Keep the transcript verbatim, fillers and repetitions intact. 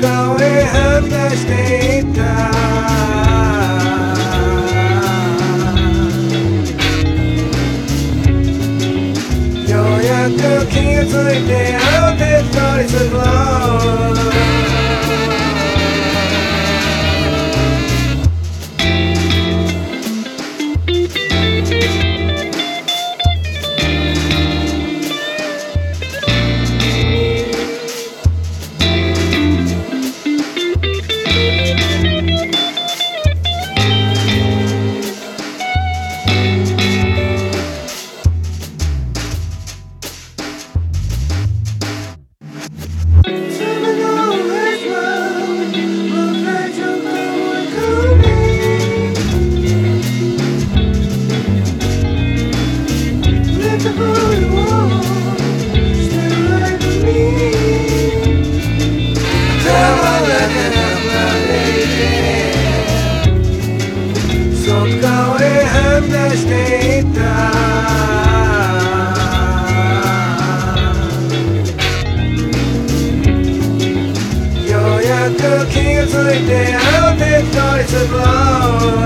顔へはみ出していったようやく気がついて慌てて取り繕う顔へはみ出していったようやく気がついて慌てて取り繕う